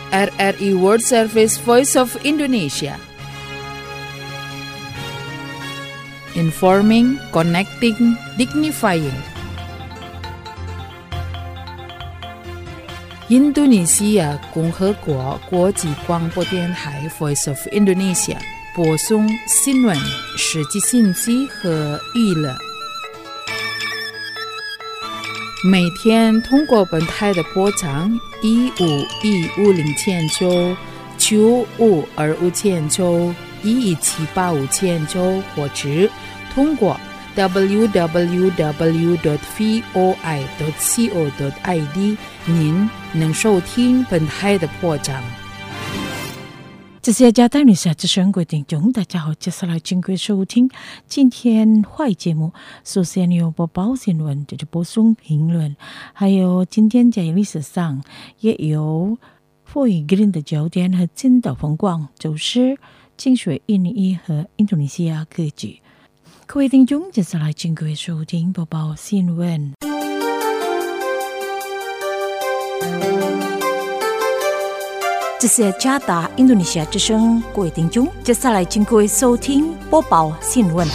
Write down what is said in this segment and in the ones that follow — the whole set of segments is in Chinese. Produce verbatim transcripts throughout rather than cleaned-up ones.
R R I World Service Voice of Indonesia. Informing, connecting, dignifying. 印度尼西亚共和国国际广播电台 Voice of Indonesia 播送新闻、实际信息和娱乐。每天通过本台的波长一五一五零千九、九五二五千九、一一七八五千九，或者通过 double-u double-u double-u dot voi dot co dot i d 您能收听本台的播讲。 这是加大女士之声各位听众，大家好，接下来请各位收听今天坏节目。首先有播报新闻，就是播送评论，还有今天在历史上也有富裕 green 的焦点和金岛风光，就是精选印尼和印度尼西亚各局。各位听众，接下来请各位收听播报新闻。这是加达印度尼西亚之声，各位听众，接下来请各位收听播报新闻。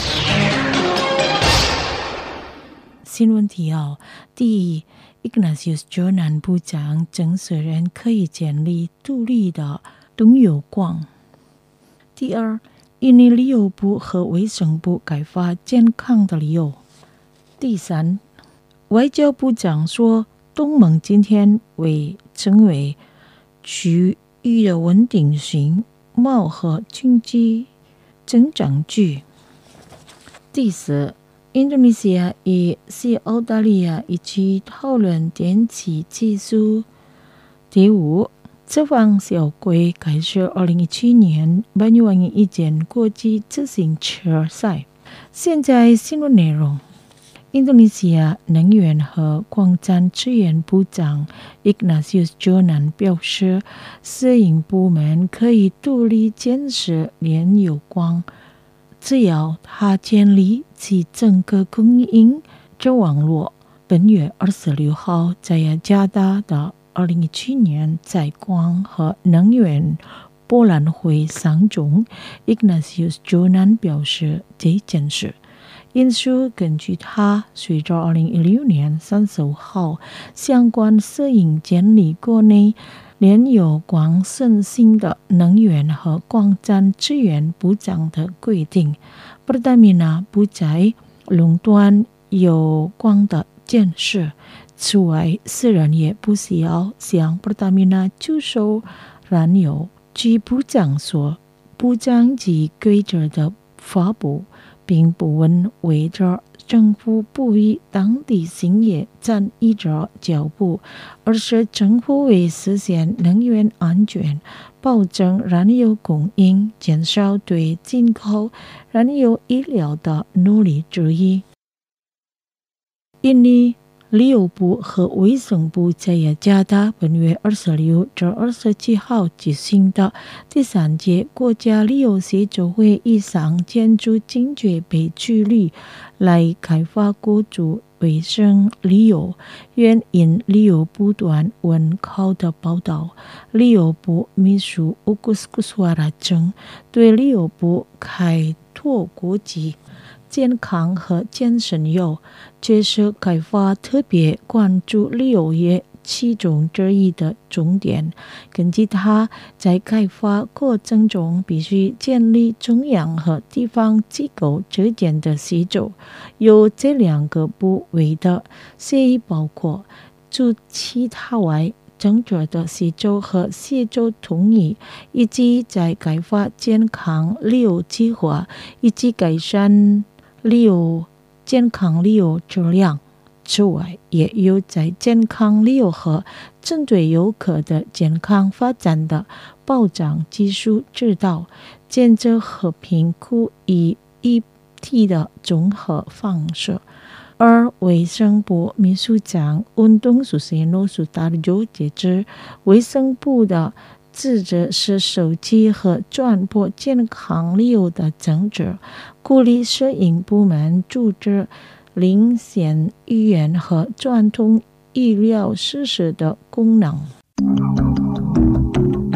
新闻提要：第一， Ignatius Jonan 部长证实人可以建立独立的东油矿。第二，印尼旅游部和卫生部开发健康的旅游。第三，外交部长说，东盟今天会成为区域的稳定性、贸和经济增长具。第四，印度尼西亚与西澳大利亚一起讨论电气技术。第五，这方小规开始二零一七年八月一届国际自行车赛。现在新闻内容。印度尼西亚能源和矿产资源部长 Ignatius Jonan 表示，私营部门可以独立建设炼油矿，只要他建立其整个供应这网络。本月二十六号在雅加达的二零一七年采矿和能源博览会上中 Ignatius Jonan 表示这件事。因此，根据他随着二零一六年三十五号相关私营建立国内炼油矿申请的能源和矿产资源部长的规定， Pertamina 不再垄断油矿的建设。此外，私人也不需要向 Pertamina 出售燃油。据部长说，部长及规则的发布并不问为着政府不与当地兴业站一着脚步，而是政府为实现能源安全、保证燃油供应、减少对进口燃油依赖的努力之一。印尼旅游部和卫生部在雅加达本月二十六至二十七号举行的第三届国家旅游协作会议上建筑精确被处理来开发国主卫生旅游。援引旅游部短文稿的报道，旅游部秘书乌古斯库苏瓦拉称，对旅游部开拓国际健康和健身游，这是开发特别关注旅游业其中之一的重点。根据他，在开发过程中必须建立中央和地方机构之间的协作，由这两个部位的协议包括除其他外政策的协作和协作同意，以及在开发健康旅游计划，以及改善旅游健康旅游质量。此外，也有在健康旅游和针对游客的健康发展的保障技术指导、检测和评估以一体的综合方式。而卫生部秘书长运动苏西诺苏达就解释，卫生部的职责是收集和传播健康旅游的政策，鼓励私营部门组织领先医院和传统医疗设施的功能。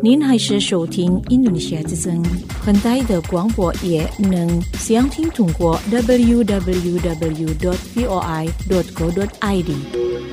您还是收听印度尼西亚之声，很大的广播也能详听通过 double-u double-u double-u dot voi dot co dot i d。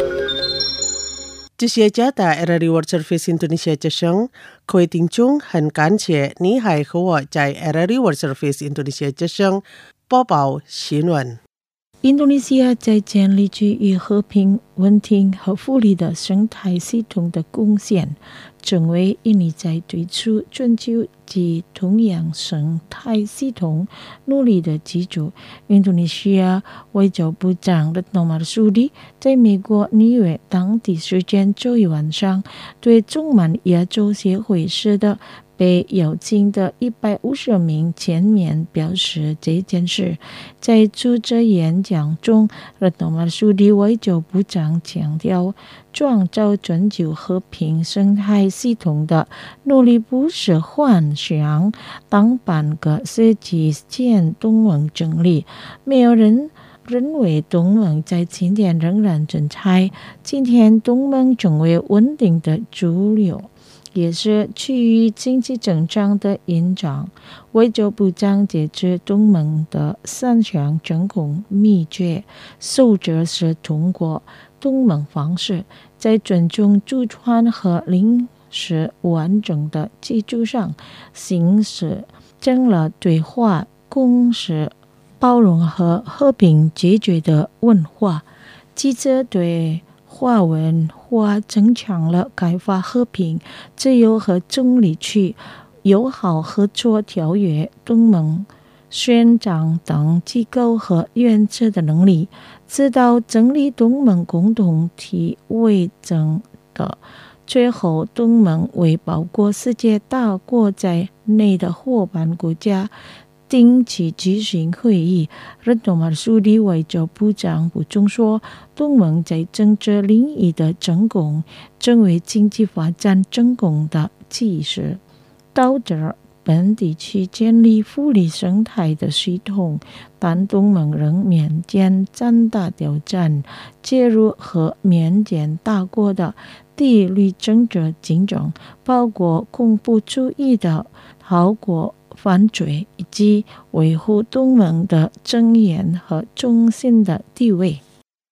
这些家的 R R I World Service Indonesia 之声，各位听众很感谢你还和我在 R R I World Service Indonesia 之声播报新闻。 印度尼西亚在建立居于和平、稳定和富裕的生态系统的贡献，成为印尼在追求追求及同样生态系统努力的基础。印度尼西亚外交部长Retno Marsudi在美国纽约当地时间周一晚上对中南亚洲协会社的被邀请的一百五十名前面表示这件事。在主持演讲中， Retno Marsudi 外交部长强调，创造全球和平生态系统的努力不是幻想，当半个世纪前东盟成立，没有人认为东盟在今天仍然存在。今天东盟成为稳定的主流，也是趋于经济增长的印象。外交部长解释东盟的三项成功秘诀，首者是通过东盟方式，在尊重主权和领事完整的基础上，行使真了对话、共识、包容和和平解决的文化。其次，对华文化增强了开发和平、自由和中立区友好合作条约、东盟宣讲等机构和原则的能力，直到整理东盟共同体为整的。最后，东盟为包括世界大国在内的伙伴国家定期举行会议。Retno Marsudi 外交部长补充说，东盟在政治领域的成功成为经济发展成功的基石。到这本地区建立富裕生态的系统，但东盟仍面临三大挑战：介入和面见大国的地域政治竞争，包括恐怖主义的后果犯罪，以及维护东盟的尊严和中心的地位。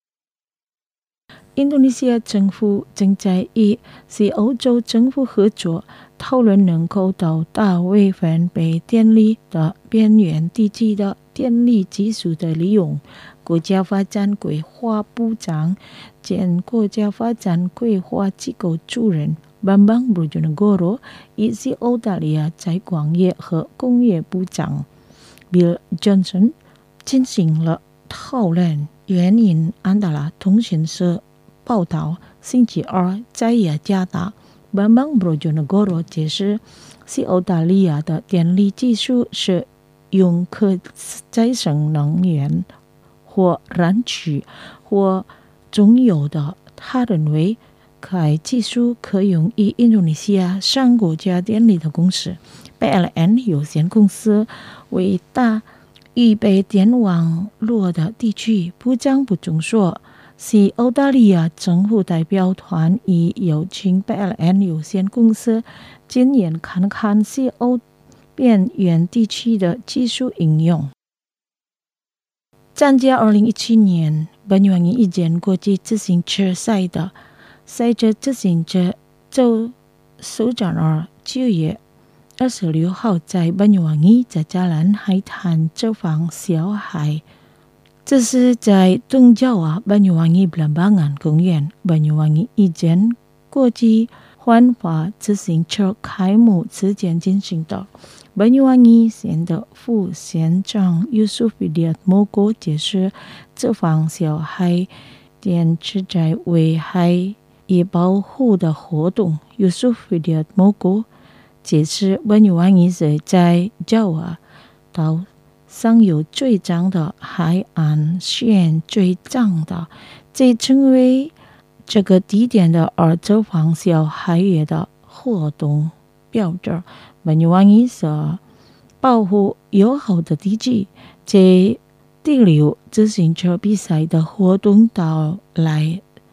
印度尼西亚政府正在与西欧洲政府合作，讨论能够到达未分配电力的边缘地区的电力技术的利用。国家发展规划部长兼国家发展规划机构主任Bambang Brojonegoro以及澳大利亚在广业和工业部长 Bill Johnson 进行了讨论。原因安达拉通讯社报道，星期二在雅加达，Bambang Brojonegoro解释，西澳大利亚的电力技术是用可再生能源或燃气或中油的。他认为该技术可用于印度尼西亚上国家电力的公司 P L N 有限公司为大预备电网络的地区。部长补充说，西澳大利亚政府代表团已邀请 P L N 有限公司今年看看西澳边缘地区的技术应用。参加二零一七年Banyuwangi一件国际自行车赛的赛车自行车周首长二九月二十六号在Banyuwangi在加兰海滩走访小孩。这是在东爪哇Banyuwangi Belambangan公园Banyuwangi一件国际环法自行车开幕之前进行的。Banyuwangi 县的副县长 Yusuf Widiatmoko 解释，这访小孩电池在危害与保护的活动。Yusuf Widiatmoko 解释 Banyuwangi 是在爪哇岛上有最长的海岸线，最长的，这成为这个地点的儿走访小孩业的活动标志。Banyuwangi 是保护友好的地区，这第六自行车比赛的活动到来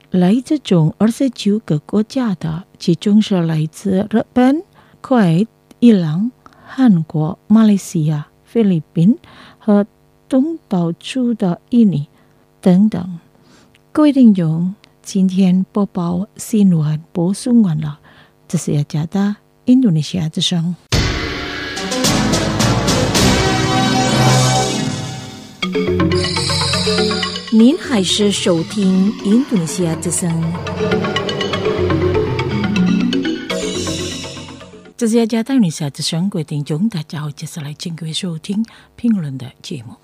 来自中二十九个国家的，其中是来自日本、Kuwait、伊朗、韩国、马来西亚、菲律宾和东岛主的印尼等等。各位听众，今天播报新闻播送完了，这是雅加达印度尼西亚之声。您还是收听印度尼西亚之声。这是雅加达印度尼西亚之声，各位听众大家好，接下来请各位收听评论的节目。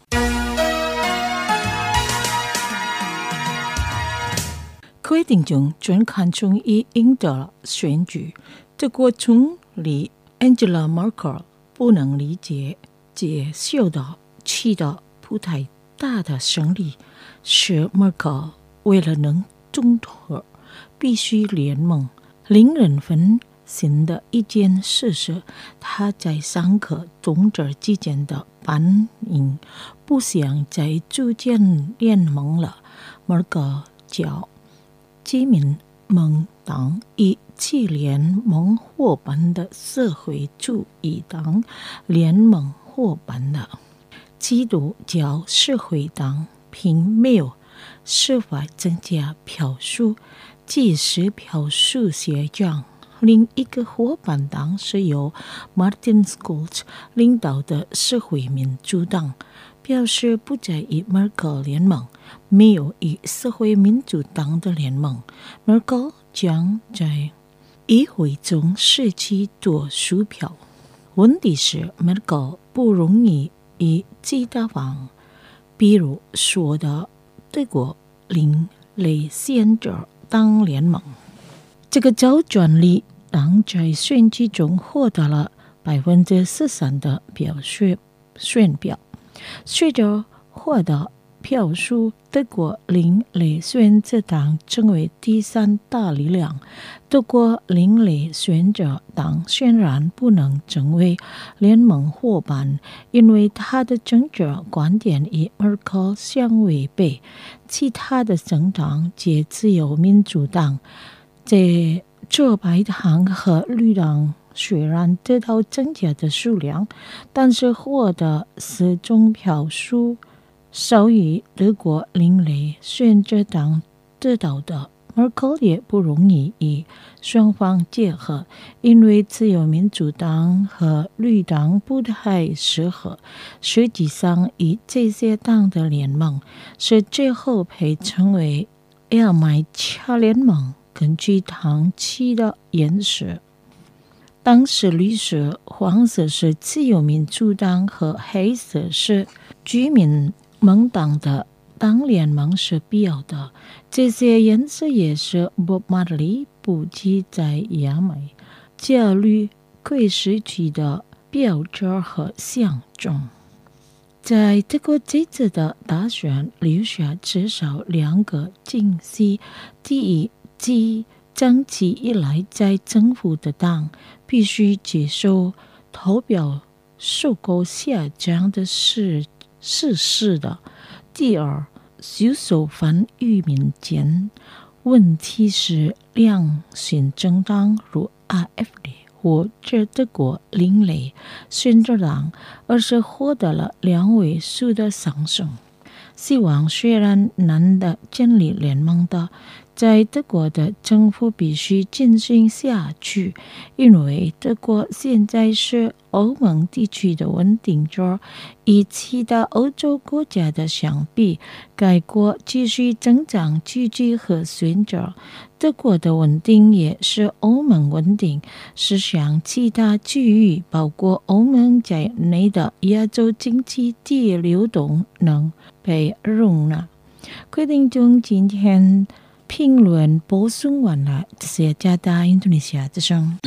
各位听众准看中已赢得了选举，德国总理 Angela Merkel 不能理解这小的气的不太大的胜利，是 Merkel 为了能中和必须联盟。令人分心的一件事是，他在三个宗教之间的反应不想再组建联盟了。Merkel 叫基民盟党以其联盟伙伴的社会主义党联盟伙伴的基督教社会党并没有设法增加票数，即使票数下降。另一个伙伴党是由 Martin Schulz 领导的社会民主党，表示不再与 Merkel 联盟，没有与社会民主党的联盟。Merkel 将在议会中失去多数票。问题是 Merkel 不容易与其他党，比如说的德国另类先者党联盟。这个州专利党在选举中获得了百分之十三的票数选票，随着获得票数，德国另类选择党成为第三大力量。德国另类选择党显然不能成为联盟伙伴，因为他的政治观点与 Merkel 相违背。其他的政党及自由民主党在这白党和绿党虽然得到增加的数量，但是获得始终票数少于德国另类选择党得到的。Merkel 也不容易与双方结合，因为自由民主党和绿党不太适合。实际上，与这些党的联盟是最后被称为牙买加联盟。根据党旗的颜色，当时绿色、黄色是自由民主党和黑色是居民盟党的党联盟是必要的。这些颜色也是 Bob Marley 不羁在牙买加绿贵时期的标志和象征。在德国这次的大选留下至少两个惊喜。第一，即长期以来在政府的党必须接受投票数够下降的事事实的。第二，袖手反于民间。问题是两新政党如 A F D 或者德国另类选择党，而是获得了两位数的上升。希望虽然难的建立联盟的，在德国的政府必须进行下去，因为德国现在是欧盟地区的稳定者，与其他欧洲国家的相比，该国继续增长经济和选择。德国的稳定也是欧盟稳定，是向其他区域，包括欧盟在内的亚洲经济的流动能被容纳。规定中今天评论播送完了，这是雅加达印度尼西亚之声。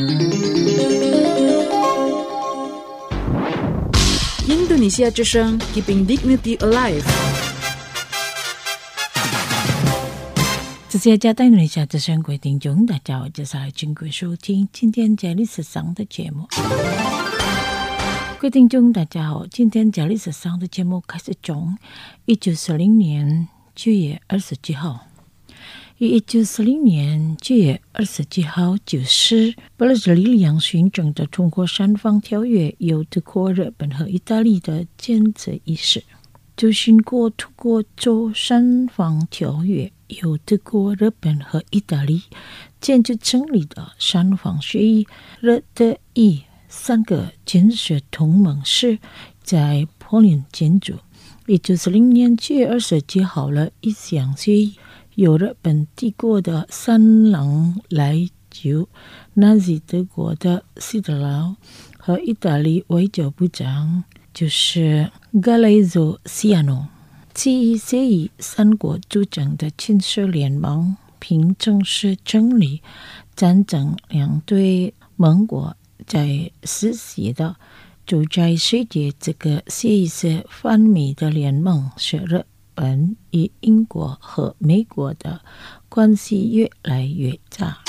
印度尼西亚之声 Keeping Dignity Alive。 这是雅加达印度尼西亚之声，各位听众大家好，接下来请各位收听今天在历史上的节目。各位听众大家好，今天在历史上的节目开始从一九四零年九月二十七号。 于一九四零年九月二十七号，就是为了力量寻证的中国三方条约由德国、日本和意大利的签字仪式。就经过通过这三方条约由德国、日本和意大利签字成立的三方协议，日德意三个建设同盟是在柏林签署。一九四零年九月二十七号了一项协议，由日本帝国的三郎来就纳粹德国的希特勒和意大利外交部长就是格雷佐西亚诺。此一协议三国组成的亲俄联盟并正式成立，战争两队盟国在实习的就在世界这个协议是反美的联盟，使日本与英国和美国的关系越来越差。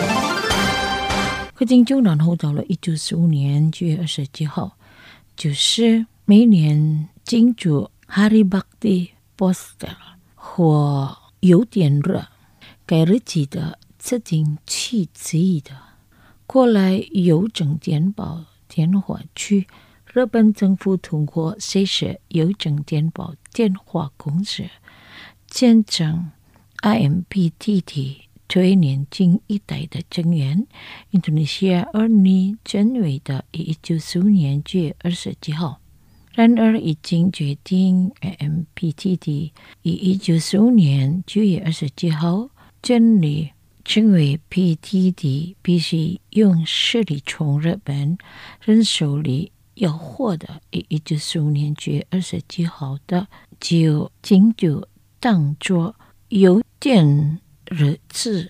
可经就然后到了一九四五年九月二十七号，就是每年庆祝 Hari Bhakti Poster 或有点热该日期的制定期之一的过来邮政电报电话区，日本政府通过设置邮政电报电话公司，简称 I M P T T， 对年轻一代的成员。印度尼西亚儿女成为的一九四五年九月二十七号。然而，已经决定 I M P T T 于一九四五年九月二十七号建立。成为 P T T 必须用势力从日本人手里要获得一九四五年九月二十七号的就经就当作邮电日子。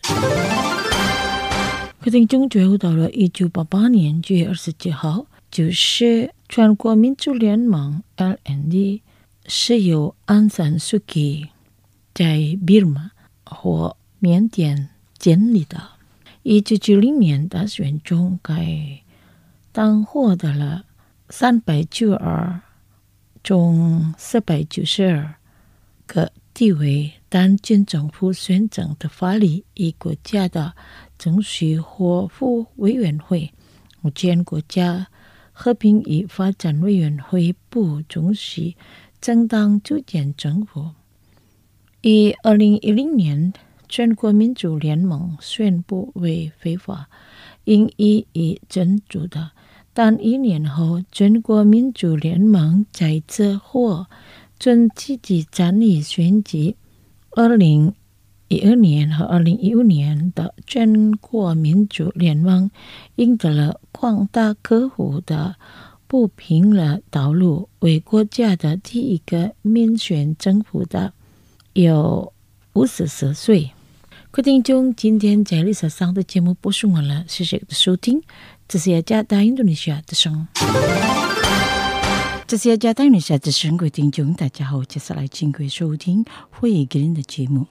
可定中最后到了一九八八年九月二十七号，就是全国民主联盟 L N D 是由安山素季在bir马或缅甸建立的。一九九零年大选中，该党获得了三百九十二中四百九十二个地位，但军政府选整的法律与国家的政治和服委员会、目前国家和平与发展委员会不准许政党组建政府。于二零一零年，全国民主联盟宣布为非法，应予以整肃的。但一年后，全国民主联盟再次获准积极参与选举。二零一二年和二零一五年的全国民主联盟赢得了广大客户的不平的道路，为国家的第一个民选政府的有五十四岁。各位听众，今天在历史上的节目播送完了，谢谢收听。这是雅加达印度尼西亚之声，这是雅加达印度尼西亚之声。各位听众，大家好，接下来请各位收听会议个人的节目。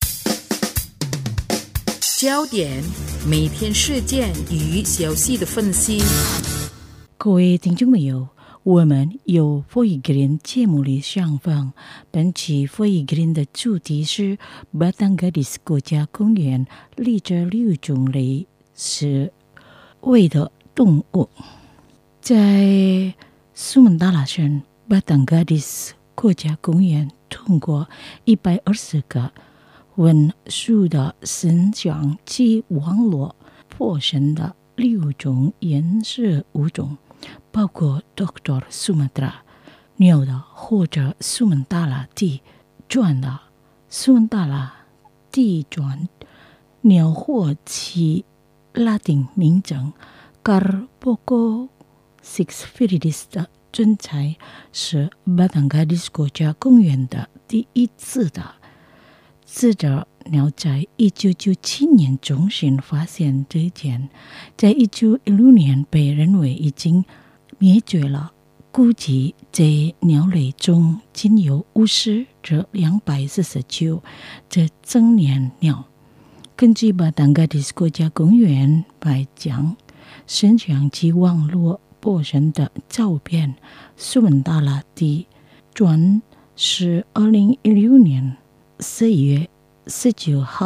焦点，每天事件与消息的分析。 各位听众朋友，我们有会议个人节目的上方，本期会议个人的主题是巴当加迪斯国家公园立着六种类是为的动物。在苏门答腊省巴当加迪斯国家公园，通过一百二十个文书的生长及网络破生的六种原始物种，包括 Doctor Sumatra 鸟的或者苏门答腊地转的苏门答腊地转鸟或其拉丁名称 Carbococcyx viridis 的真才是巴当加迪斯国家公园的第一次的。这只鸟在一九九七年中旬发现之前，在一九一六年被认为已经灭绝了。估计这鸟类中仅有五十至两百四十九只成年鸟。根据巴当加迪斯国家公园白讲摄像机网络播生的照片，苏门答腊地转是二零一六年四月十九号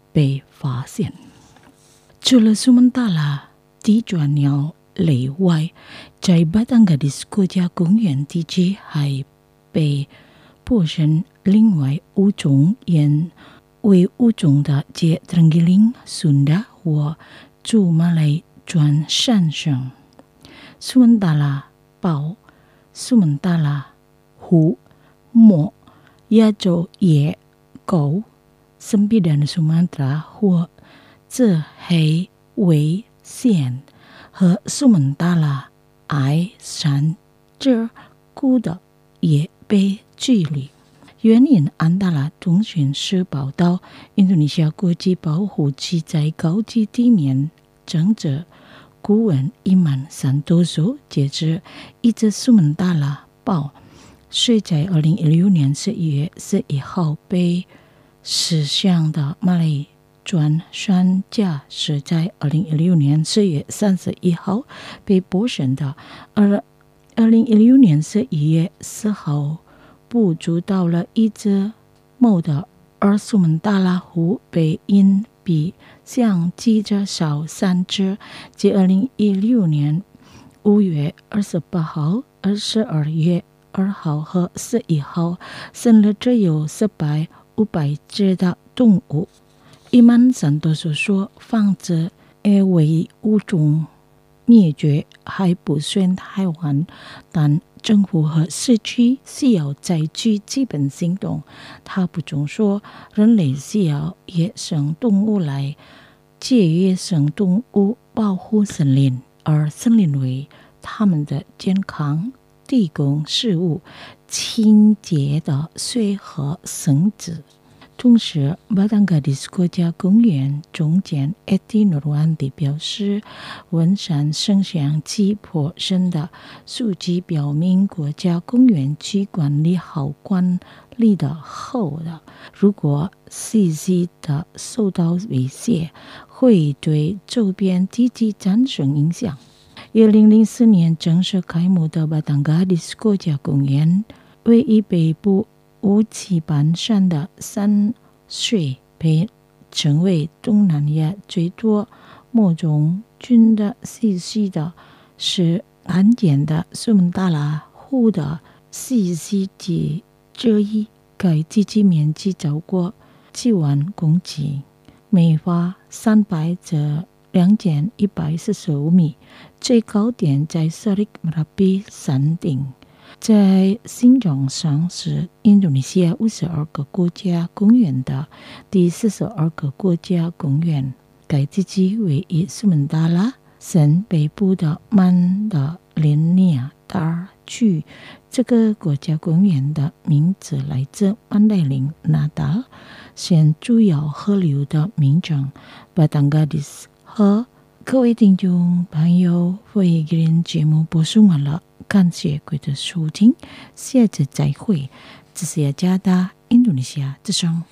被发现。除了苏门答腊低转鸟类外，在巴当加的斯国家公园地区还被捕生另外五种原为物种的节terenggiling Sunda 或驻马来转山上。苏门答腊豹、苏门答腊虎、貘、亚洲野狗、生必然的苏门答腊或这黑危险和苏门答腊矮山这孤的也被距离。援引安达拉通讯社报道，印度尼西亚国际保护区在高级地面长者顾问伊曼三多索截至一只苏门答腊豹，虽在二零一六年十一月十一号被驶向的马来转山架是在二零一六年四月三十一号被捕生的，而二零一六年十一月四号捕捉到了一只母的，而苏门答腊虎被因比相继着少三只，即二零一六年五月二十八号、二十二月二号和十一号生了只有四百五百只的动物。伊曼三多所说，防止野为物种灭绝还不算太晚，但政府和社区需要采取基本行动。他补充说，人类需要野生动物来借野生动物保护森林，而森林为他们的健康提供食物、清洁的水和绳子。同时，巴当加的斯国家公园总监埃蒂诺万迪表示，文山声响气颇深的数据表明，国家公园区管理好管理的后的，如果 C C 的受到威胁，会对周边地区产生影响。二零零四年正式开幕的巴当加的斯国家公园，位于北部乌奇班山的山水被成为东南亚最多某种菌的栖息的是罕见的苏门答腊虎的栖息地之一。该地区面积超过七万公顷，每花三百至两千一百四十五米，最高点在萨利马拉比山顶。在形状上是印度尼西亚五十二个国家公园的第四十二个国家公园。该地区位于苏门答腊省北部的曼达林尼亚达尔区。这个国家公园的名字来自曼达林纳达县主要河流的名称巴当加迪斯河。各位听众朋友，我一个人节目播送完了，感谢各位的收听，下次再会。这是雅加达印度尼西亚之声。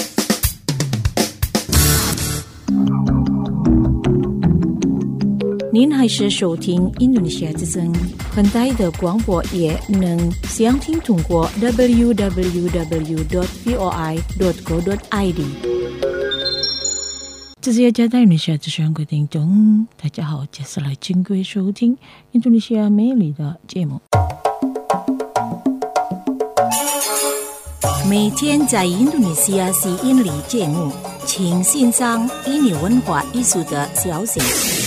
您还是收听印度尼西亚之声，本台的广播也能详听通过 double u double u double u dot voi dot co dot i d。这是雅加达印度尼西亚之声各位听众，大家好，接下来请各位收听印度尼西亚美丽的节目。每天在印度尼西亚吸引力节目，请欣赏印尼文化艺术的消息。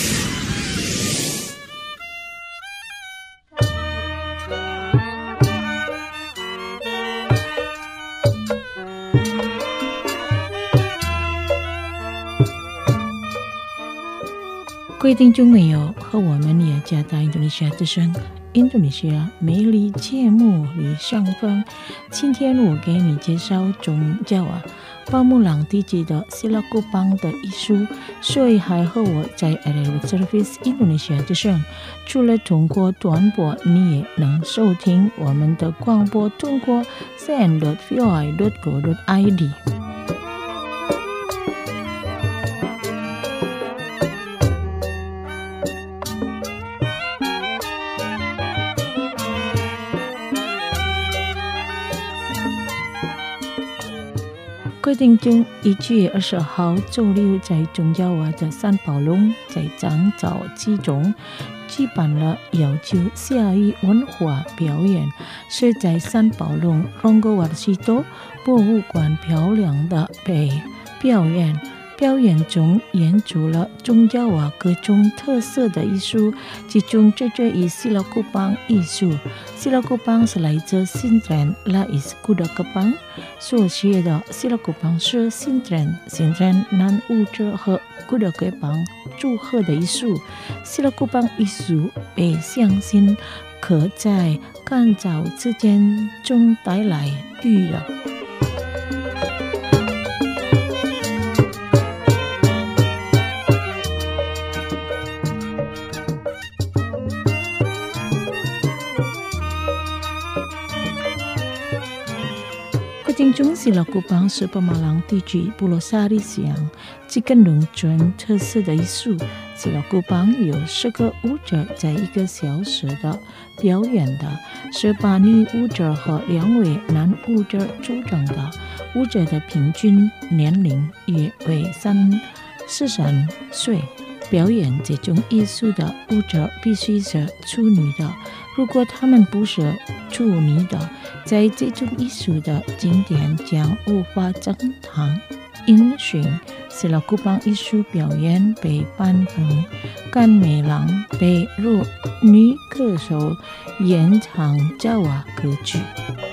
各位听众朋友，和我们雅加达印度尼西亚之声印度尼西亚美丽节目里相逢。今天我给你介绍宗教啊巴木朗地区的西拉古邦的艺术，所以还和我在 Arabic Service 印度尼西亚之声。除了通过短波，你也能收听我们的广播，通过 c n dot voi dot co dot i d。各各位聽眾，一月二十號週六在中耀華的三寶龍在長沼之中舉辦了瑤州夏邑文化表演，是在三寶龍龍哥瓦西多博物館漂亮的被表演。表演中演出了中耀華各種特色的藝術，其中這這以西拉庫邦藝術，西拉庫邦是來自新田拉伊斯庫的個邦所寫的，西拉庫邦是新田新田南烏者和庫的個邦組合的藝術，西拉庫邦藝術被相信可在乾燥之間中帶來綠的。金钟西拉库邦是巴马朗地区部落沙里乡这个农村特色的艺术。西拉库邦有十个舞者在一个小时的表演的，是八女舞者和两位男舞者组成的。舞者的平均年龄约为三四十岁。表演这种艺术的舞者必须是处女的，如果他们不是处女的，在这种艺术的经典将无法正常因循。西拉库邦艺术表演被颁成甘美郎被入女歌手演唱爪哇歌曲。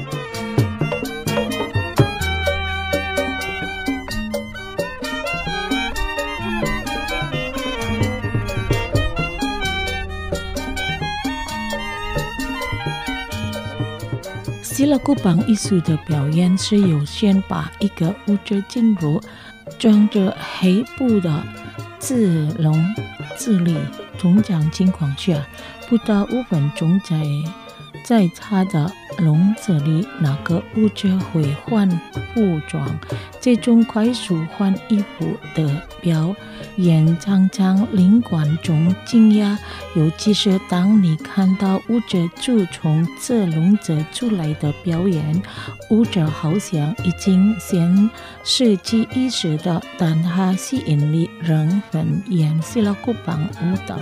西拉库邦艺术的表演是由先把一个舞者进入装着黑布的自笼子里，通常情况下不到五分钟在在他的笼子里，那个舞者会换服装。这种快速换衣服的表演常常令观众惊讶，尤其是当你看到舞者就从这笼子出来的表演，舞者好像已经先失去意识的，但他吸引力仍很演西拉库邦舞蹈。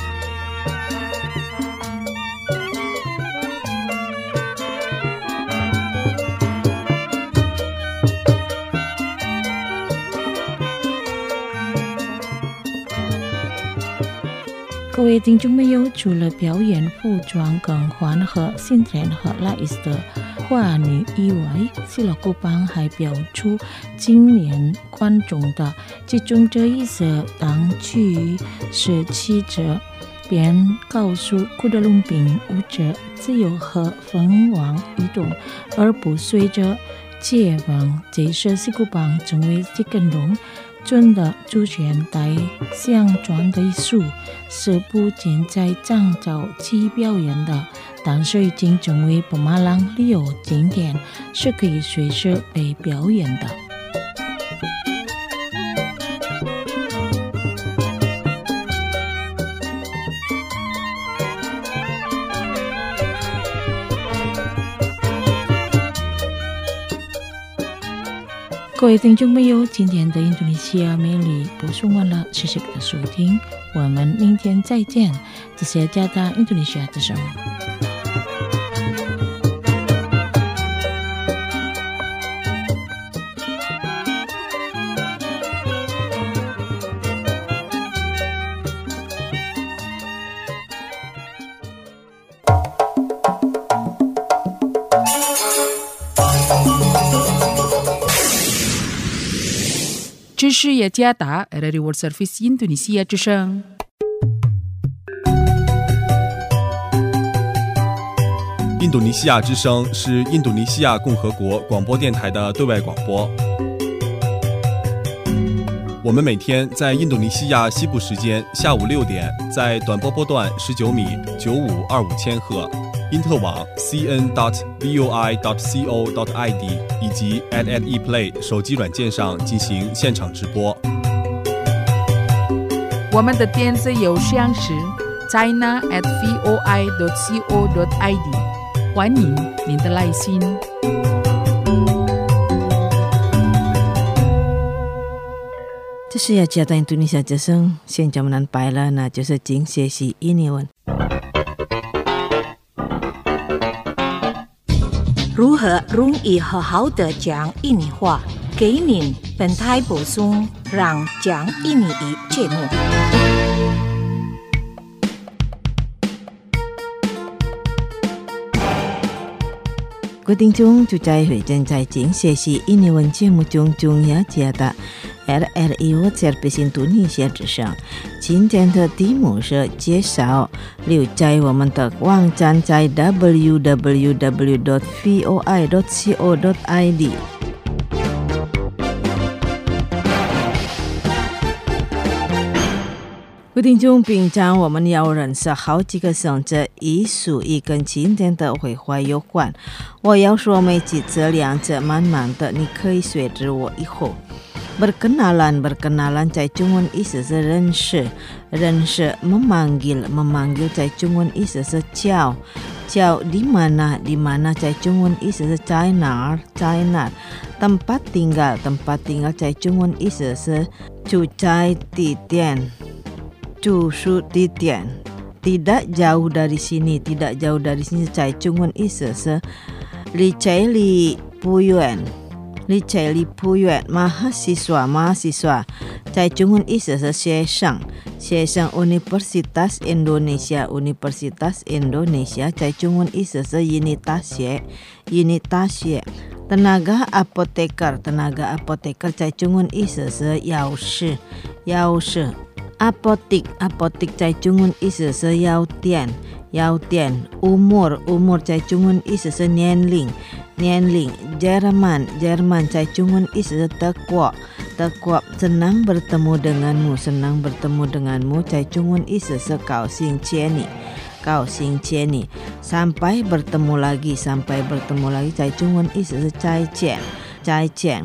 各位听众朋友，除了表演服装更换和新田和拉伊斯的花女以外，西拉库邦还表出今年观众的集中这一色当去是七者，便告诉库德隆宾舞者自由和疯狂移动，而不随着解放。这是西库邦成为这个龙真的主权带相传的艺术，是不仅在漳州期表演的，但是已经成为巴马朗旅游景点，是可以随时被表演的。各位听众朋友，今天的印度尼西亚美丽播送完了，谢谢各位的收听，我们明天再见。这是加拿大印度尼西亚之声。 这是雅加达 R R I World Service 印度尼西亚之声。 印度尼西亚之声是印度尼西亚共和国广播电台的对外广播。我们每天在印度尼西亚西部时间下午六点，在短波波段十九米九五二五千赫，因特网 c n dot voi dot co dot i d 以及 at at ePlay 手机软件上进行现场直播。 我们的电子邮箱是 china at voi dot co dot i d， 欢迎您的来信。 这是雅加达印度尼西亚之声，现在我们拜了，那就是精学习印尼文。 如何容易好好的讲印尼话？给您本台补充让讲印尼语节目。 各位听众，就在会正在精学习印尼文节目中，中雅加达 R R I World Service Indonesia 之上，今天的题目是介绍留在我们的网站，在 w w w dot voi dot co dot i d。各位听众，平常我们要认识好几个生字，一数一跟今天的绘画有关。我要说每几次两次，慢慢的，你可以随着我以后。Berkenalan, berkenalan 在中文意思是认识，认识 memanggil, memanggil 在中文意思是叫，叫 di mana, di mana 在中文意思是在哪儿，在哪儿。tempat tinggal, tempat tinggal 在中文意思是住在地点，住宿地点。tidak jauh dari sini, tidak jauh dari sini 在中文意思是离这里不远。离这里不远 mahasiswa mahasiswa 在中文意思是学生学生 Universitas Indonesia Universitas Indonesia 在中文意思是 unit 大学 unit 大学 tenaga apoteker tenaga apoteker 在中文意思是药师药师 apotik apotik 在中文意思是药店药店 umur umur 在中文意思是年龄年龄 Jerman Jerman 在中文意思是德国德国 senang bertemu denganmu senang bertemu denganmu 在中文意思是高兴见你高兴见你 sampai bertemu lagi sampai bertemu lagi 在中文意思是再见再见。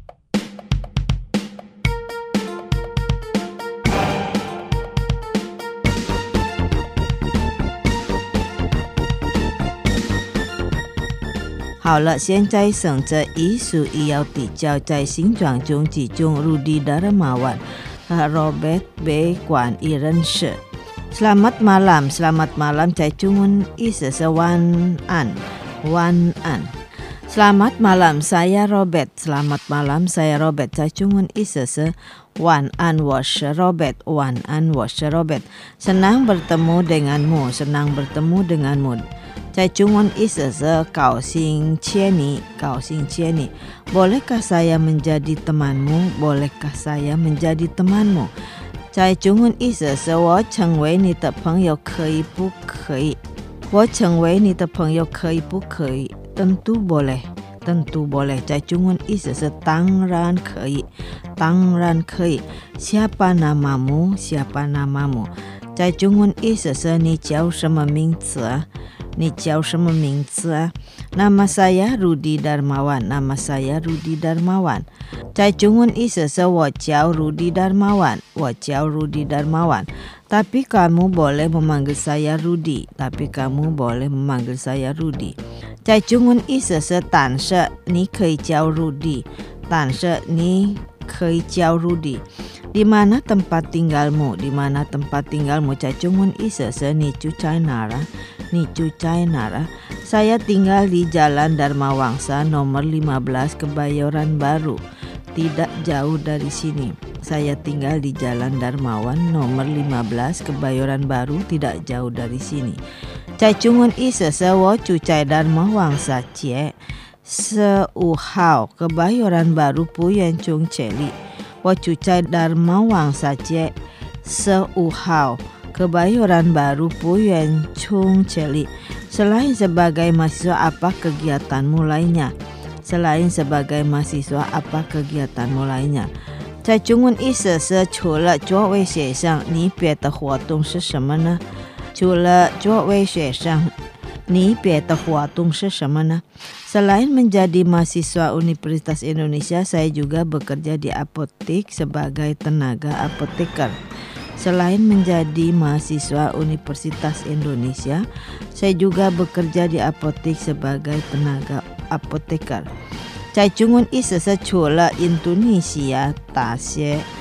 好了，现在生字一数一要比较，在形状中集中 Rudy Darmawan Robert B 管一认识。Selamat malam, selamat malam 在中文意思是晚安，晚安。Selamat malam, saya Robert. Selamat malam, saya Robert 在中文意思是晚安，我是 Robert. 晚安，我是 Robert. Senang bertemu denganmu, senang bertemu denganmu。在中文意思是高兴见你，高兴见你。Bolehkah saya menjadi temanmu? Bolehkah saya menjadi temanmu? 在中文意思是我成为你的朋友可以不可以？我成为你的朋友可以不可以？ Tentu boleh, tentu boleh 在中文意思是当然可以，当然可以。Siapa namamu? Siapa namamu? 在中文意思是你叫什么名字啊？你叫什么名字啊？ Nama saya Rudy Darmawan. Nama saya Rudy Darmawan. 在中文意思是我叫 Rudy Darmawan. 我叫 Rudy Darmawan. Tapi kamu boleh memanggil saya Rudy. Tapi kamu boleh memanggil saya Rudy. 在中文意思是但是你可以叫 Rudy. 但是你可以叫 Rudy. Di mana tempat tinggalmu? Di mana tempat tinggalmu? 在中文意思是你住在哪儿？你住在哪儿？ Saya tinggal di Jalan Dharma Wangsa nomor lima belas Kebayoran Baru. Tidak jauh dari sini. Saya tinggal di Jalan Darmawan nomor lima belas Kebayoran Baru. Tidak jauh dari sini. 在中文意思是我住在 Dharma Wangsa 街十五号 Kebayoran Baru 不远从这里。我住在 Dharma Wangsa 街十五号 Kebayoran Baru 不远从这里。 Selain sebagai mahasiswa, apa kegiatanmu lainnya? Selain sebagai mahasiswa, apa kegiatanmu lainnya? 在中文意思是除了作为学生，你别的活动是什么呢？除了作为学生，你别的活动是什么呢？ Selain menjadi mahasiswa Universitas Indonesia, saya juga bekerja di apotek sebagai tenaga apoteker. Selain menjadi mahasiswa Universitas Indonesia, saya juga bekerja di apotek sebagai tenaga apoteker. 在中文意思是除了印度尼西亚大学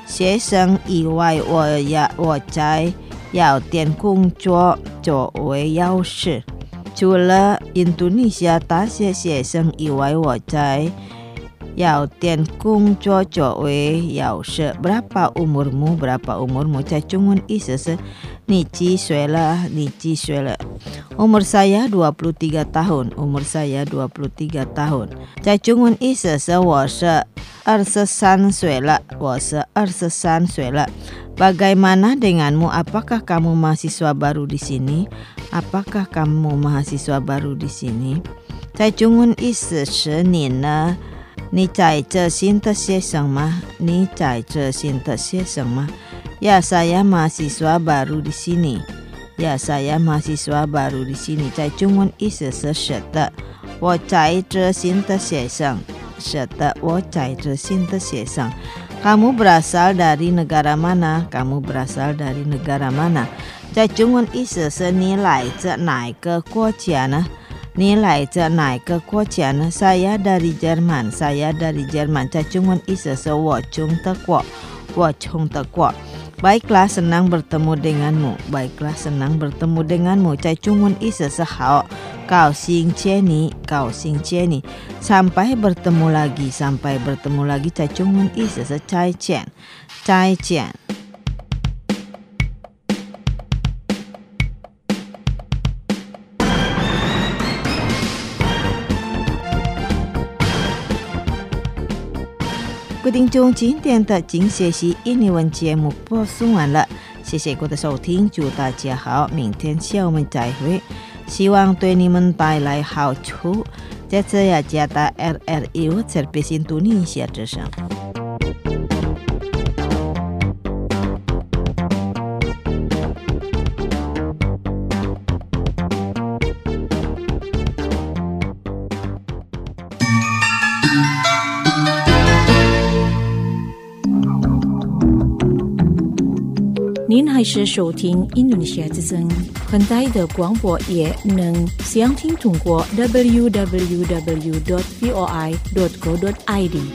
学生以外，我要我在药店工作作为药师。除了印度尼西亚大学学生以外，我在药店工作作为药师。Berapa umurmu? Berapa umurmu? Saya cuma isese你几岁了？你几岁了？ Umur saya dua puluh tiga tahun. Umur saya dua puluh tiga tahun. Saya cuma isese 我是二十三岁了。我是二十三岁了。Bagaimana denganmu? Apakah kamu mahasiswa baru di sini? Apakah kamu mahasiswa baru di sini? 在中文意思是你呢？你在这新的学生吗？你在这新的学生吗？ Ya, saya mahasiswa baru di sini. Ya, saya mahasiswa baru di sini. 在中文意思是是的。我在这新的学生。是的，我在这新的学生。Kamu berasal dari negara mana? Kamu berasal dari negara mana? 在中文意思是你来自哪个国家呢？你来自哪个国家呢？ Saya dari Jerman. Saya dari Jerman. 在中文意思是我从德国。我从德国。 Baiklah, senang bertemu denganmu. Baiklah, senang bertemu denganmu. 在中文意思是好。高兴见你，高兴见你。Sampai bertemu lagi, sampai bertemu lagi. 在中文意思是再见，再见。各位听众，今天的精学习印尼文节目播送完了，谢谢各位的收听，祝大家好，明天下午我们再会，希望对你们带来好处。在这呀，加大 R R I Service Indonesia 之上。 您还是收听印度尼西亚之声，很大的广播也能详听通过 double-u double-u double-u dot voi dot co dot i d。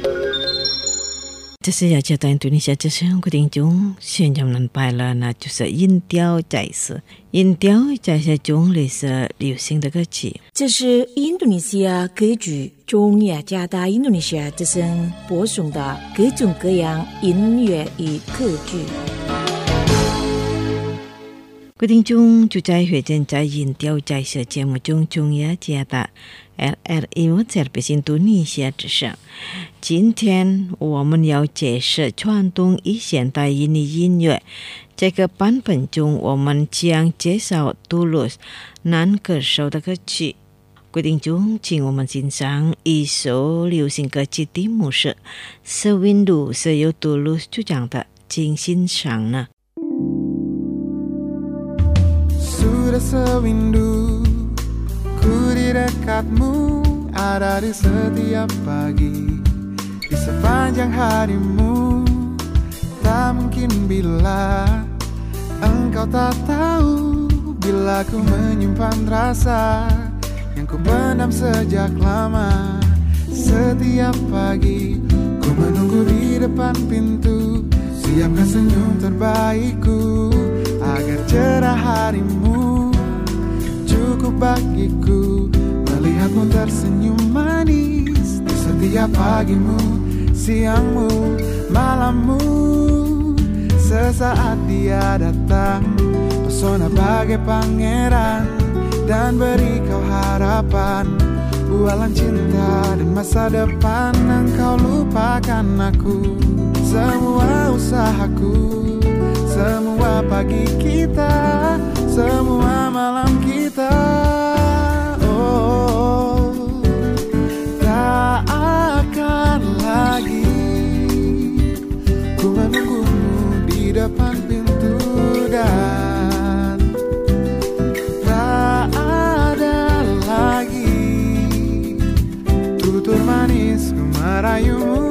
这是雅加达印度尼西亚之声，各位听众，现在我们拜了，那就是音调在是音调在是中类是流行的歌曲。 这是印度尼西亚歌剧中雅加达印度尼西亚之声播送的各种各样音乐与歌剧。 各位听众，就在会见在音调在是节目中，中雅加达 R R I Service Indonesia 之上。今天我们要解释传统与现代印尼音乐。这个版本中，我们将介绍杜鲁斯男歌手的歌曲。各位听众，请我们欣赏一首流行歌曲，题目是《Sewindu》，是由杜鲁斯主唱的，请欣赏呢。 Sudah sewindu ku di dekatmu, ada di setiap pagi, di sepanjang harimu. Tak mungkin bila engkau tak tahu, bila ku menyimpan rasa yang ku pendam sejak lama. Setiap pagi ku menunggu di depan pintu, siapkan senyum terbaikku agar cerah harimu. Cukup bagiku melihatmu tersenyum manis di setiap pagimu, siangmu, malammu. Sesaat dia datang, pesona bagai pangeran, dan beri kau harapan, bualan cinta dan masa depan. Engkau lupakan aku, semua usahaku, semua pagi kita, semua malam kita. Oh, tak akan lagi ku menunggumu di depan pintu, dan tak ada lagi tutur manis ku merayumu.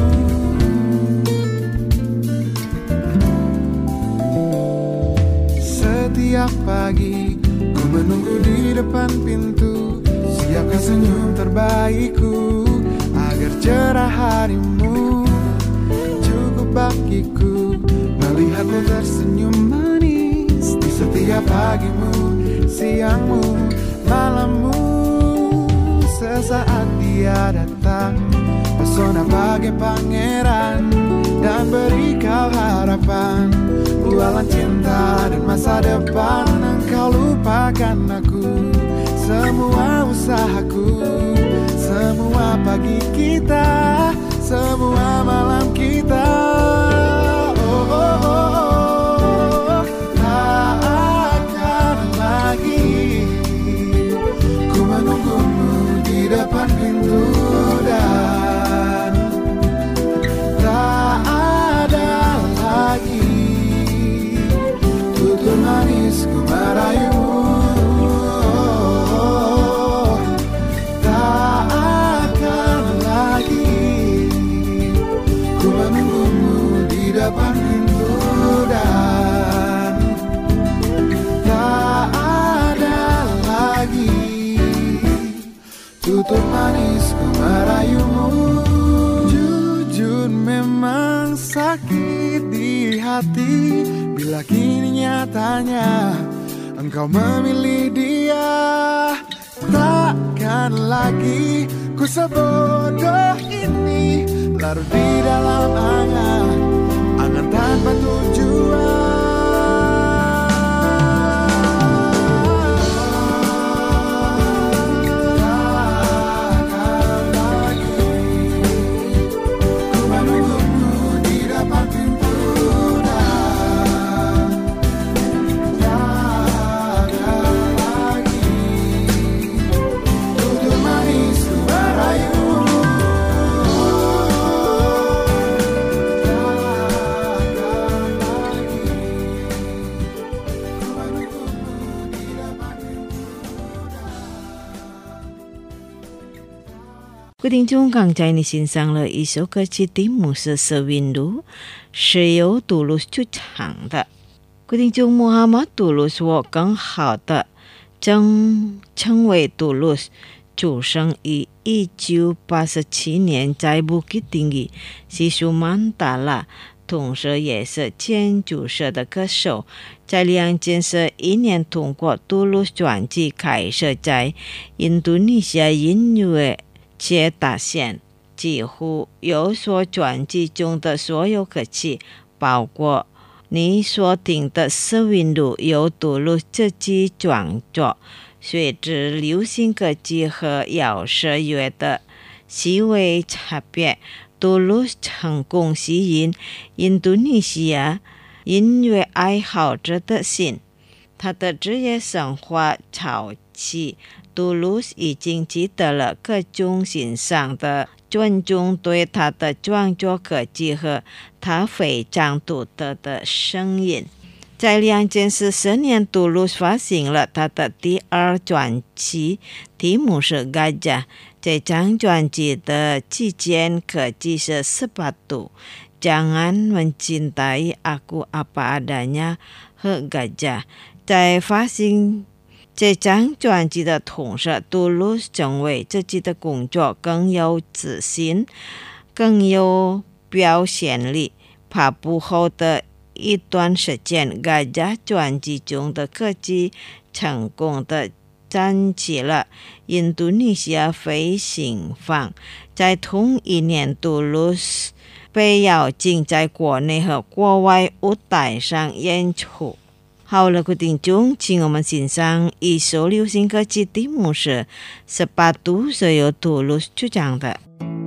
Setiap pagi ku menunggu di depan pintu, siapkan senyum terbaikku agar cerah harimu. Cukup bagiku. Melihatmu tersenyum manis di setiap pagimu, siangmu, malammu. Sesaat dia datang, pesona bagai pangeran, dan beri kau harapan, bualan cinta dan masa depan. Engkau lupakan aku, semua usahaku, semua pagi kita, semua malam kita. Oh, oh, oh, oh. Tak akan lagi ku menunggumu di depan pintu, dan tak ada lagi tutur manisku merayumu. Tak akan lagi ku menunggumu di depan pintu, dan tak ada lagi tutur manisku merayumu. Jujur memang sakit di hati bila kini nyatanya engkau memilih dia. Takkan lagi ku sebodoh ini, larut di dalam angan, angan tanpa tujuan. 各位听众，刚才你欣赏了一首歌曲，题目是《Sewindu》，是由杜鲁斯主唱的。各位听众，穆罕默杜鲁斯我更好的正称为杜鲁斯，出生于一九八七年在布吉丁吉，是苏曼达拉，同时也是建筑社的歌手。在两千十一年通过杜鲁斯专辑开始在印度尼西亚音乐界打线，几乎有所专辑中的所有歌曲，包括你所听的《Sewindu》由杜鲁斯自己创作。随着流行歌曲和摇舌乐的细微差别，杜鲁斯成功吸引印度尼西亚音乐爱好者的心。他的职业生活早期，杜鲁斯已经取得了各种欣赏的尊重，对他的创作歌曲和他非常独特的声音。在两千十四年，杜鲁斯发行了他的第二专辑，题目是《Gajah》。这张专辑的期间歌曲是十八度， Jangan mencintai aku apa adanya 和 Gajah。 在发行这张专辑的同时，杜鲁斯成为自己的工作更有自信，更有表现力。发布后的一段时间， Gajah 专辑中的歌曲成功的占据了印度尼西亚非新放。在同一年，杜鲁斯被邀请在国内和国外舞台上演出。好了，各位听众，请我们欣赏一首流行歌曲，题目是《Sepatu》，是由杜鲁斯主唱的。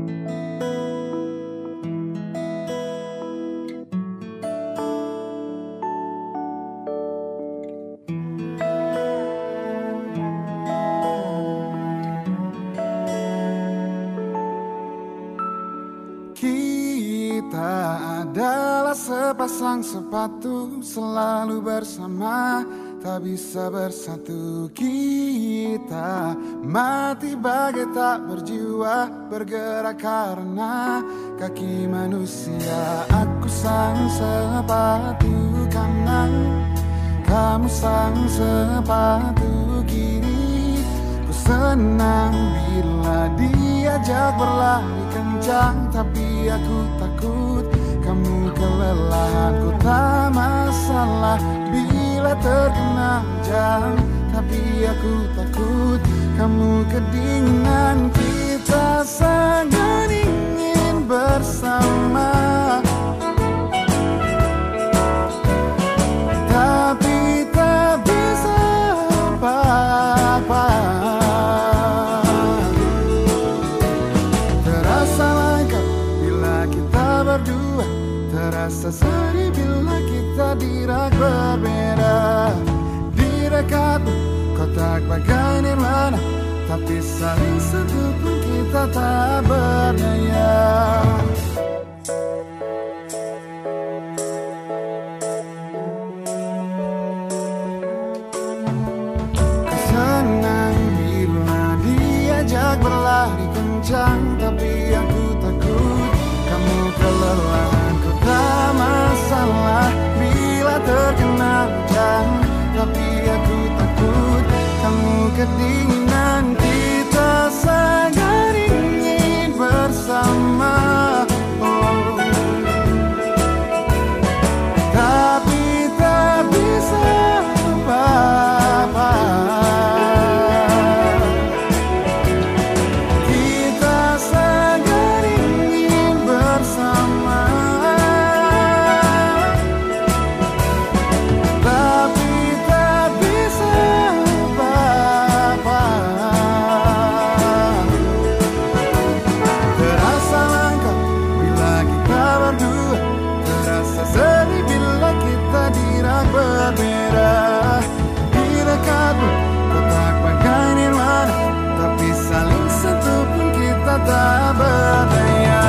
Sepasang sepatu selalu bersama, tak bisa bersatu. Kita mati bagai tak berjiwa, bergerak karena kaki manusia. Aku sang sepatu kanan, kamu sang sepatu kiri. Ku senang bila diajak berlari kencang, tapi aku takut kamu kelelahan. Ku tak masalah bila terkena hujan, tapi aku takut kamu kedinginan. Kita sangat ingin bersama, tapi tak bisa apa-apa. Terasa langka bila kita berdua, terasa sedih bila kita dirak berbeda. Di dekatmu kotak bagai nirwana, tapi saling sentuh pun kita tak berdaya. Kesenang bila diajak berlari kencang, tapi aku takut kamu kelelahan. Ku tak masalah bila terkena hujan, tapi aku takut kamu kedinginan. Kita sangat ingin bersama, oh, tapi tak bisa apa-apa. Kita sangat ingin bersama, tapi tak bisa apa-apa. Terasa langka bila kita berdua, terasa sedih bila kita dirak berbeda. Di dekatmu kotak bagai nirwana, tapi saling sentuh pun kita tak berdaya.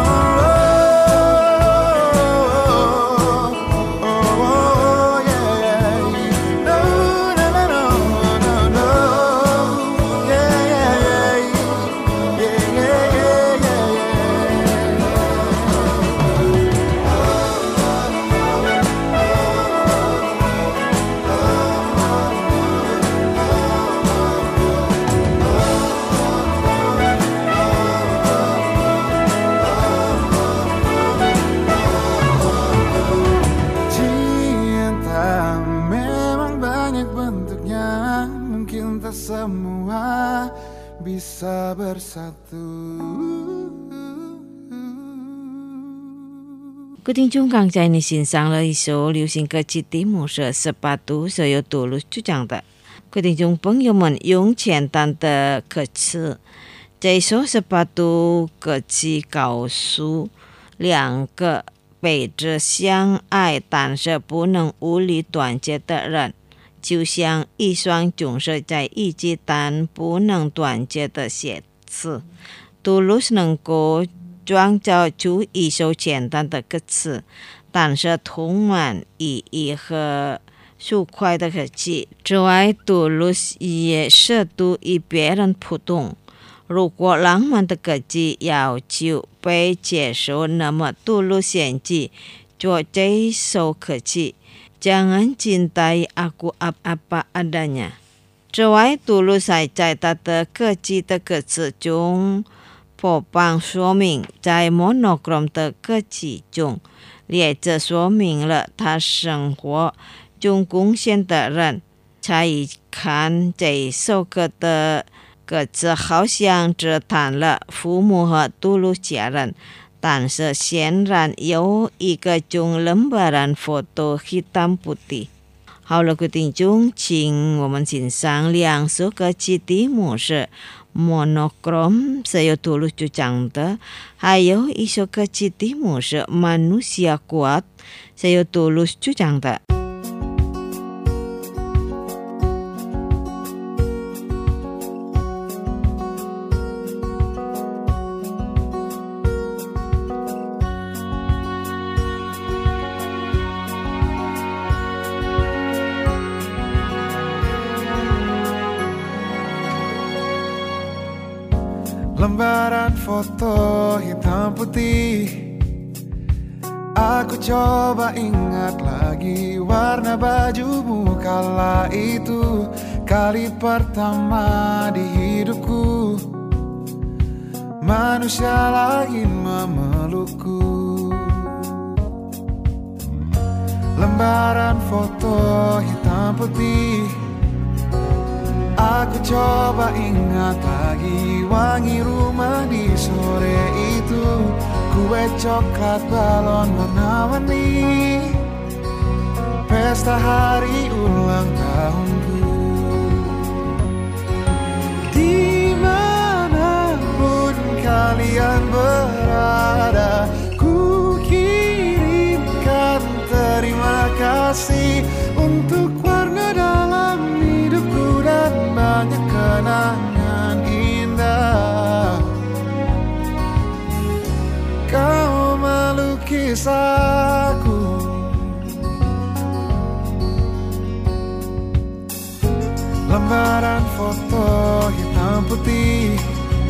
Cinta memang banyak bentuknya, mungkin tak semua bisa bersatu. 各位听众刚才你欣赏了一首流行歌曲，题目是《Sepatu》，是由杜鲁主讲的。各位听众朋友们，用简单的歌词，这首《Sepatu》歌曲告诉两个背着相爱但是不能无力断绝的人，就像一双总是在一起但不能断绝的鞋子。杜鲁斯能够创造出一首简单的歌词，但是充满意义和舒快的歌曲。之外，杜鲁斯也适度与别人互动。如果浪漫的歌曲要求被接受，那么杜鲁斯选择做这首歌曲。Jangan cintai aku apa adanya。之外，杜鲁斯在他的歌曲的歌词中播放说明，在 monochrome 的歌曲中，列着说明了他生活中贡献的人。才一看这首歌的歌词，好像只谈了父母和杜鲁斯家人，但是显然有一个种 lembaran foto hitam putih。好了，各位听众，请我们欣赏两首歌曲，题目是 monochrome， 是由杜鲁斯主讲的；还有一首歌曲，题目是 manusia kuat， 是由杜鲁斯主讲的。 Lembaran foto hitam putih, aku coba ingat lagi warna bajumu kala itu, kali pertama di hidupku manusia lain memelukku. lembaran foto hitam putih. Aku coba ingat lagi wangi rumah di sore itu, kue coklat balon warna-warni, pesta hari ulang tahunku. Dimanapun kalian berada, ku kirimkan terima kasih untuk warna dalam hidupku dan banyak kenangan indah. Kau melukis aku, lembaran foto hitam putih.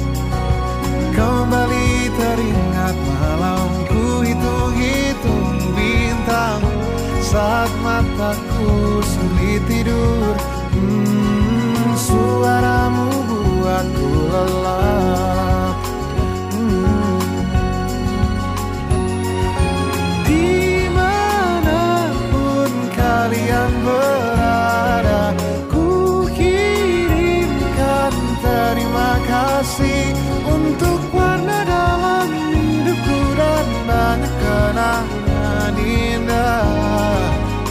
Kembali teringat malamku hitung-hitung bintang saat mataku sulit tidur. Hmm, suaramu buatku lelap. Hmm. Dimanapun kalian berada, ku kirimkan terima kasih untuk warna dalam hidupku dan banyak kenangan indah.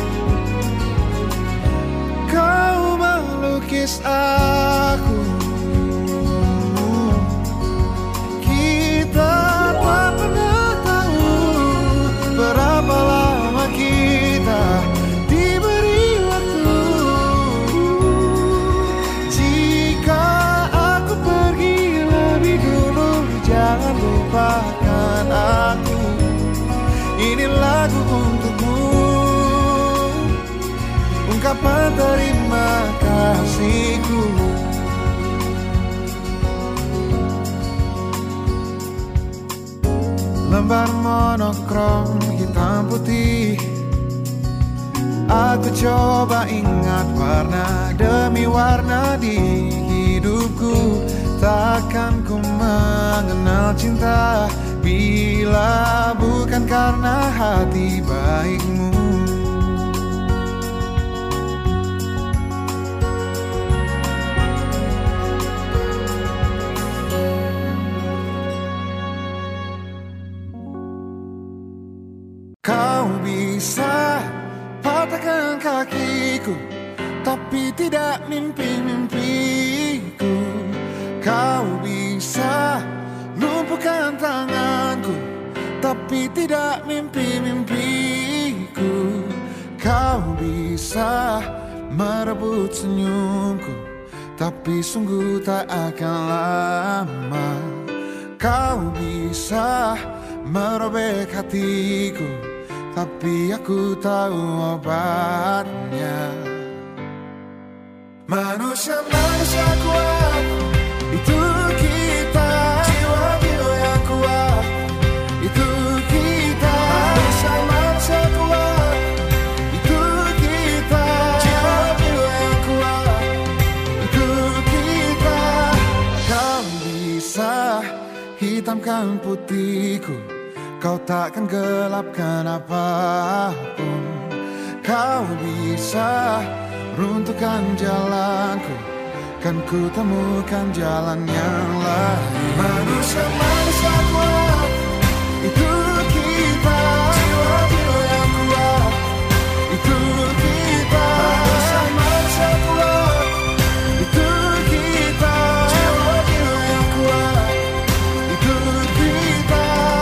Kau melukis aku, kita tak pernah tahu berapa lama kita diberi waktu. Jika aku pergi lebih dulu, jangan lupakan aku. Ini lagu untukmu, ungkapan terima kasihku. Lembar monokrom hitam putih. Aku coba ingat warna demi warna di hidupku. Takkan ku mengenal cinta bila bukan karena hati baikmu. Kau bisa patahkan kakiku, tapi tidak mimpi-mimpiku. Kau bisa lumpuhkan tanganku, tapi tidak mimpi-mimpiku. Kau bisa merebut senyumku, tapi sungguh tak akan lama. Kau bisa merobek hatiku, tapi aku tahu obatnya. Manusia-manusia kuat, itu kita. Jiwa-jiwa yang kuat, itu kita. Manusia-manusia kuat, itu kita. Jiwa-jiwa yang kuat, itu kita. Kau bisa hitamkan putihku, kau takkan gelapkan apapun. Kau bisa runtuhkan jalanku, kan ku temukan jalan yang lain. Manusia-manusia kuat, itu kita. Jiwa-jiwa yang kuat, itu kita. Manusia-manusia kuat, itu kita. Jiwa-jiwa yang kuat, itu kita.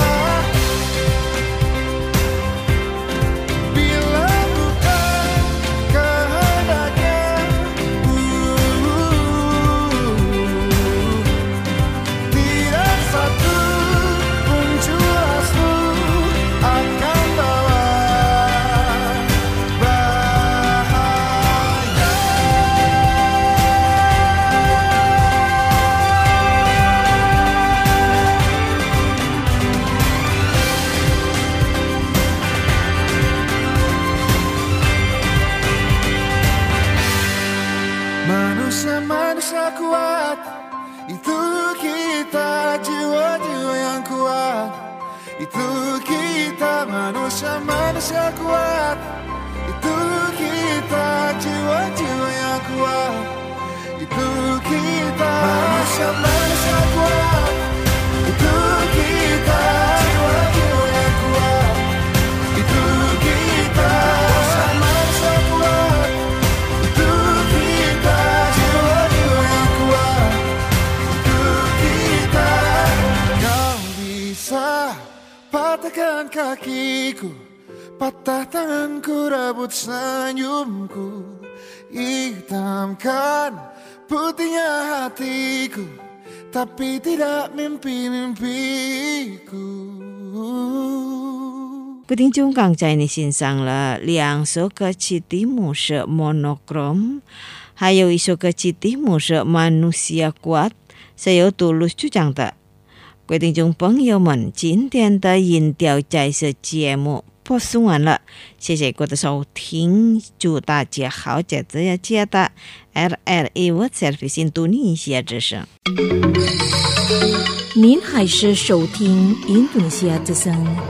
Bila bukan kehendaknya, tidak satu pun jelasmu akan bawa bahaya. Manusia-manusia kuat, itu kita. Jiwa-jiwa yang kuat, itu kita. Manusia-manusia kuat, kuat, itu kita. Manusia-manusia kuat, itu kita. Jiwa-jiwa yang kuat, itu kita. Manusia-manusia kuat, itu kita. Jiwa-jiwa yang kuat, itu kita. Kau bisa patahkan kakiku, patah tanganku, rebut senyumku, hitamkan putihnya hatiku, tapi tidak mimpi-mimpiku. 各位听众刚才你欣赏了两首歌曲，题目是 Monokrom， 还有一首歌曲题目是 Manusia Kuat， 是由杜鲁主讲的。各位听众朋友们，今天的音调再是节目播送完了，谢谢各位的收听，祝大家好节日呀，接的 R R I World Service Indonesia 之声。 您还是收听印度尼西亚之声。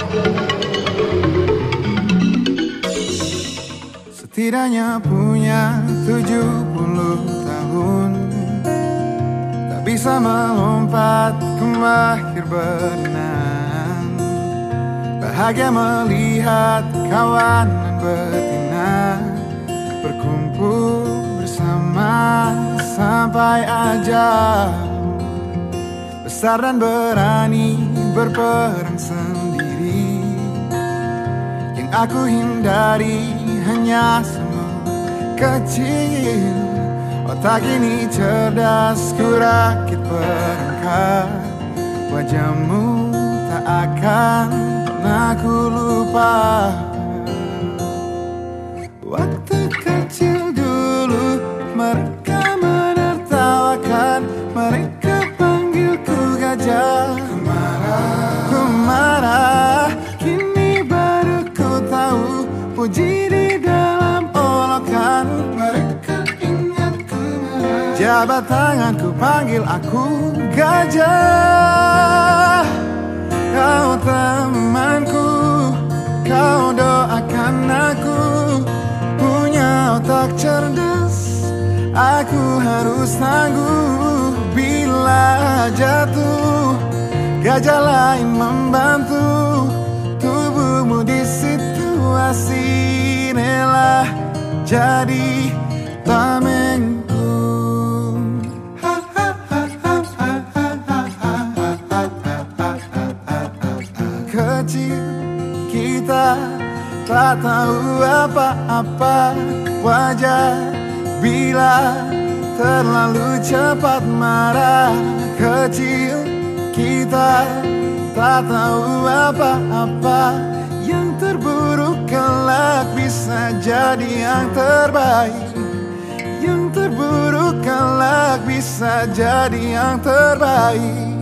Setidaknya punya tujuh puluh tahun, tak bisa melompat ke mahir berenang, bahagia melihat kawan dan betina berkumpul bersama sampai ajal, besar dan berani berperang sendiri. Yang aku hindari hanya semut kecil, otak ini cerdas, ku rakit perangkat, wajahmu tak akan pernah ku lupa. Waktu kecil dulu mereka menertawakan, mereka panggilku gajah. Ku marah, ku marah, kini baru ku tahu puji di dalam olokan. Mereka ingatku marah, jabat tanganku panggil aku gajah. Kau temanku, kau doakan aku, punya otak cerdas, aku harus tangguh. Bila jatuh, gajah lain membantu, tubuhmu di situasi inilah jadi tamengku. Kecil kita tak tahu apa-apa, wajar bila terlalu cepat marah. Kecil kita tak tahu apa-apa, yang terburuk kelak bisa jadi yang terbaik, yang terburuk kelak bisa jadi yang terbaik.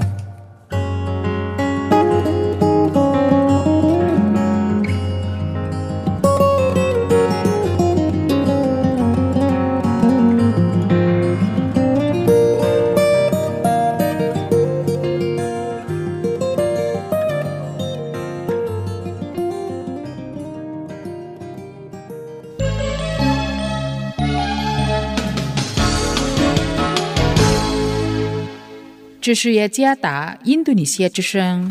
这是雅加达印度尼西亚之声。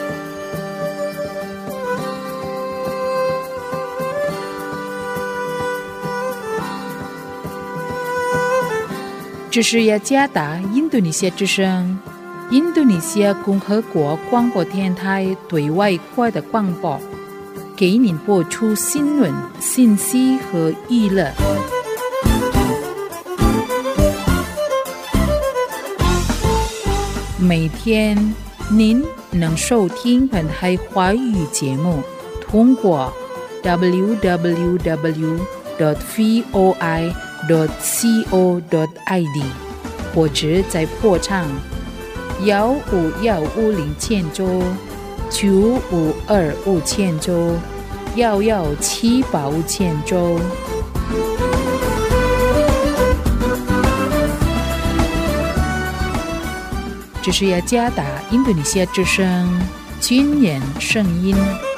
这是雅加达印度尼西亚之声，印度尼西亚共和国广播电台对外国的广播，给您播出新闻、信息和娱乐。每天您能收听本台华语节目，通过 double-u double-u double-u dot voi dot co dot i d 或者在波长幺五幺五零千周、九五二五千周、幺幺七八五千周。这是雅加达印度尼西亚之声军人声音。